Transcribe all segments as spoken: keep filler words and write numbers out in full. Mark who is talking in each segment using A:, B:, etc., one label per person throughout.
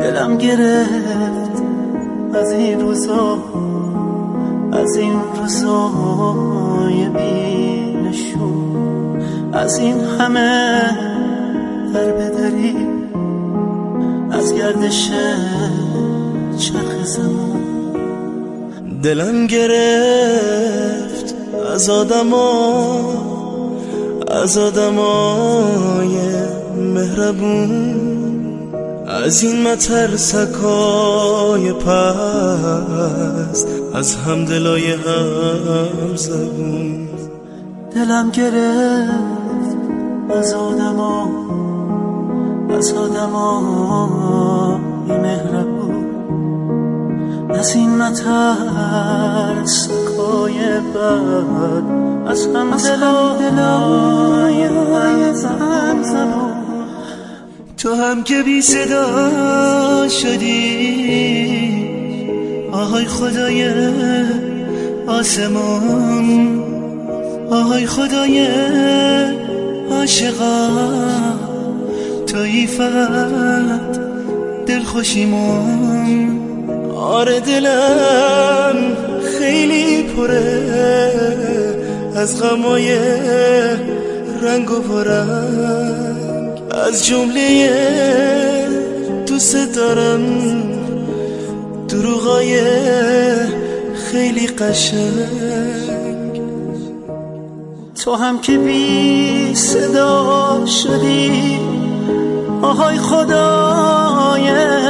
A: دلم گرفت از این روزا، از این روزای بی‌نشون، از این همه در بدری، از گردش چرخ زمان. دلم گرفت از آدما، از آدمای مهربون، از این مترسکای پست، از همدلای هم زبون. دلم گرفت از آدما، از آدمای مهربون، از این مترسکای بد، از همدلای هم زبون. تو هم که بی صدا شدی، آهای خدای آسمان، آهای خدای عاشقا، تویی فقط دل خوشیمون. آره دلم خیلی پره از غمای رنگ و پرنگ، از جمله دوست دارم دروغای خیلی قشنگ. تو هم که بی صدا شدی، آهای خدای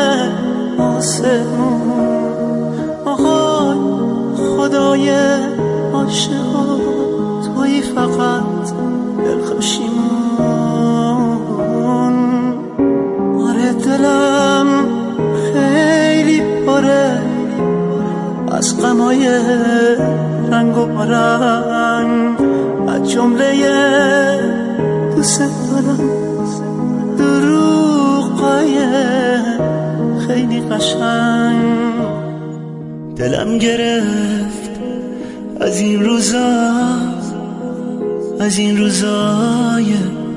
A: آسمون، آهای خدای عاشقا، تویی فقط دلخوشیمون. آره دلم خیلی پره از غمای رنگ و رنگ، از جمله دوست دارم دروغای خیلی قشنگ. دلم گرفت از این روزا، از این روزای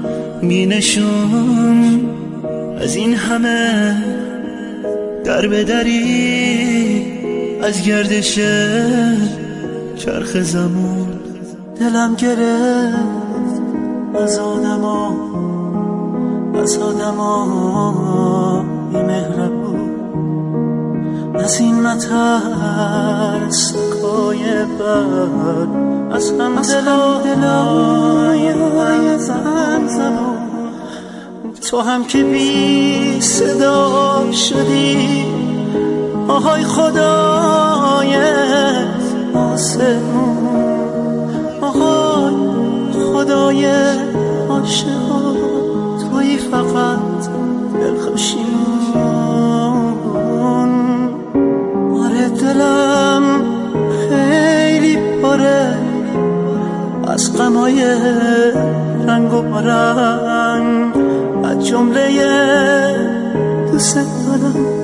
A: بی‌نشون، از این همه در بدری، از گردش چرخ زمان. دلم گرفت از آدما، از آدما مهربون، از این مترسکای بد، از همدلای هم زبون. تو هم که بی صدا شدی، آهای خدای آسمون، آهای خدای عاشقا، تویی فقط دلخوشیمون. آره دلم خیلی پره از غمای رنگ و رنگ، از جمله دوست دارم